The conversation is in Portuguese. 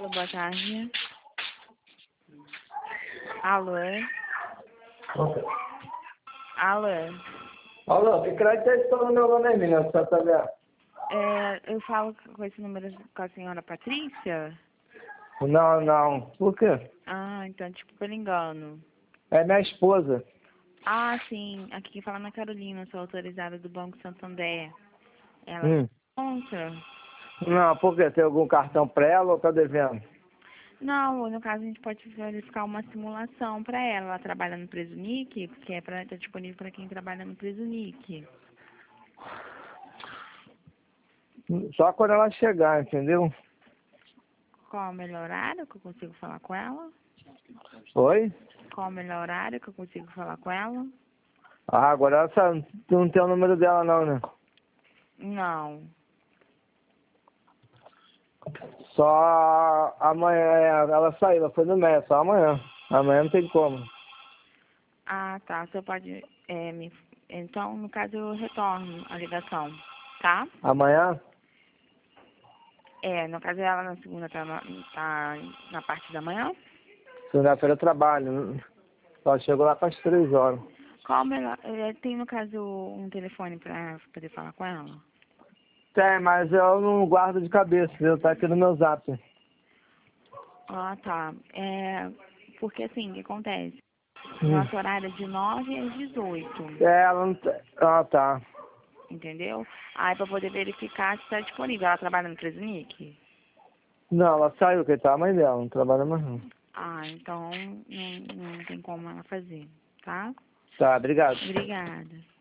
Boa tarde. Alô? Ok. Alô? Alô, que crédito é isso no meu nome, menina? Você tá vendo? Eu falo com esse número com a senhora Patrícia? Não. Por quê? Ah, então, tipo, pelo engano. É minha esposa. Ah, sim. Aqui quem fala é a Carolina, sou autorizada do Banco Santander. Ela se Hum. encontra? Não, por quê? Tem algum cartão pra ela ou tá devendo? Não, no caso a gente pode verificar uma simulação para ela. Ela trabalha no Presunic, que é para estar disponível para quem trabalha no Presunic. Só quando ela chegar, entendeu? Qual é o melhor horário que eu consigo falar com ela? Oi? Qual é o melhor horário que eu consigo falar com ela? Ah, agora ela tu não tem o número dela não, né? Não. Só amanhã, ela saiu, ela foi no médico, só amanhã. Amanhã não tem como. Ah, tá. Você pode Então, no caso, eu retorno a ligação, tá? Amanhã? No caso, ela na segunda tá na parte da manhã. Segunda-feira eu trabalho. Só chego lá com as 3 horas. Qual o melhor... tem, no caso, um telefone para poder falar com ela? Tem, mas eu não guardo de cabeça, viu? Tá aqui no meu zap. Ah, tá. Porque, assim, o que acontece? Hum. Nosso horário é de 9 às 18, Ela não tem... Ah, tá. entendeu? Aí, para poder verificar se está disponível. Ela trabalha no Presunic? Não, ela saiu, que tá a mãe dela, não trabalha mais não. Ah, então não tem como ela fazer, tá? Tá, obrigado. Obrigada.